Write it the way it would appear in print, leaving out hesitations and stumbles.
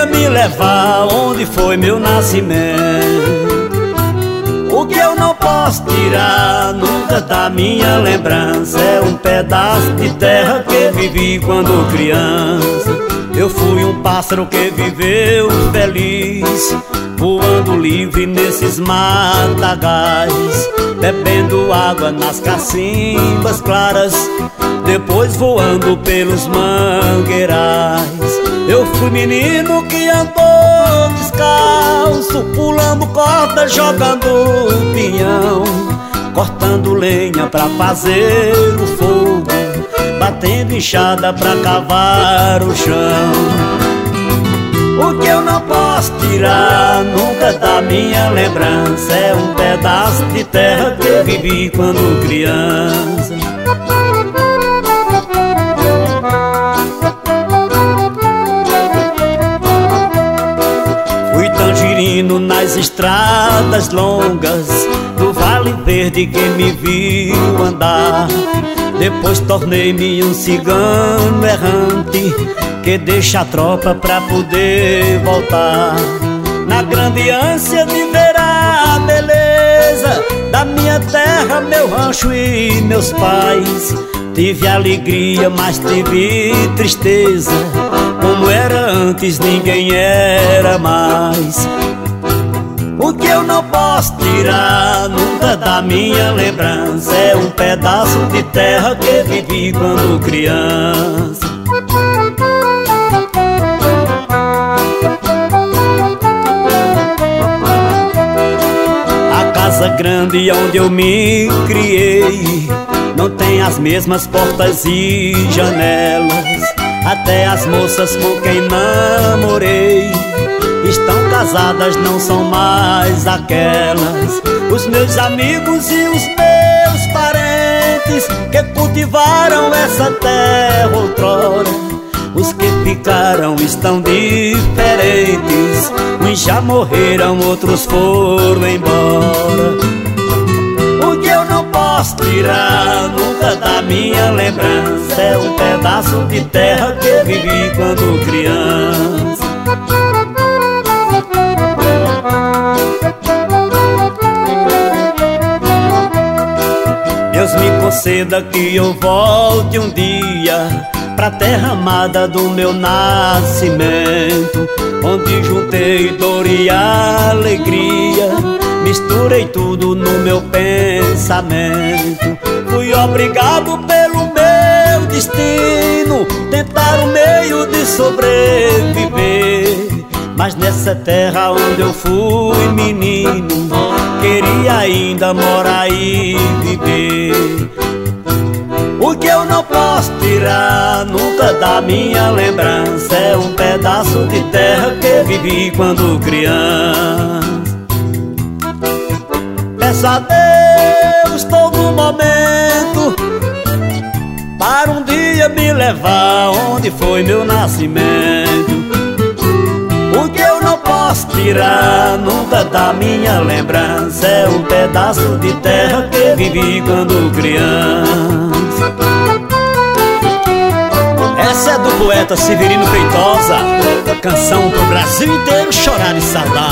dia me levar onde foi meu nascimento. O que eu não posso tirar nunca da minha lembrança é um pedaço de terra que vivi quando criança. Eu fui um pássaro que viveu feliz, voando livre nesses matagais, bebendo água nas cacimbas claras, depois voando pelos mangueirais. Eu fui menino que andou descalço, pulando corda, jogando pinhão, cortando lenha pra fazer o fogo, batendo enxada pra cavar o chão. O que eu não posso tirar nunca da minha lembrança é um pedaço de terra que eu vivi quando criança. Fui tangerino nas estradas longas do Vale Verde, quem me viu andar. Depois tornei-me um cigano errante que deixa a tropa pra poder voltar. Na grande ânsia de ver a beleza da minha terra, meu rancho e meus pais, tive alegria, mas tive tristeza. Como era antes, ninguém era mais. O que eu não posso tirar nunca da minha lembrança é um pedaço de terra que vivi quando criança. A casa grande onde eu me criei não tem as mesmas portas e janelas. Até as moças com quem namorei estão casadas, não são mais aquelas. Os meus amigos e os meus parentes que cultivaram essa terra outrora, os que ficaram estão diferentes. Uns já morreram, outros foram embora. O que eu não posso tirar nunca da minha lembrança é um pedaço de terra que eu vivi quando criança. Deus me conceda que eu volte um dia pra terra amada do meu nascimento, onde juntei dor e alegria, misturei tudo no meu pensamento. Fui obrigado pelo meu destino tentar um meio de sobreviver, mas nessa terra onde eu fui menino, queria ainda morar e viver. O que eu não posso tirar nunca da minha lembrança é um pedaço de terra que vivi quando criança. Peço a Deus todo momento para um dia me levar onde foi meu nascimento. O que eu não posso tirar nunca da minha lembrança é um pedaço de terra que vivi quando criança. Essa é do poeta Severino Feitosa, canção pro Brasil inteiro chorar de saudade.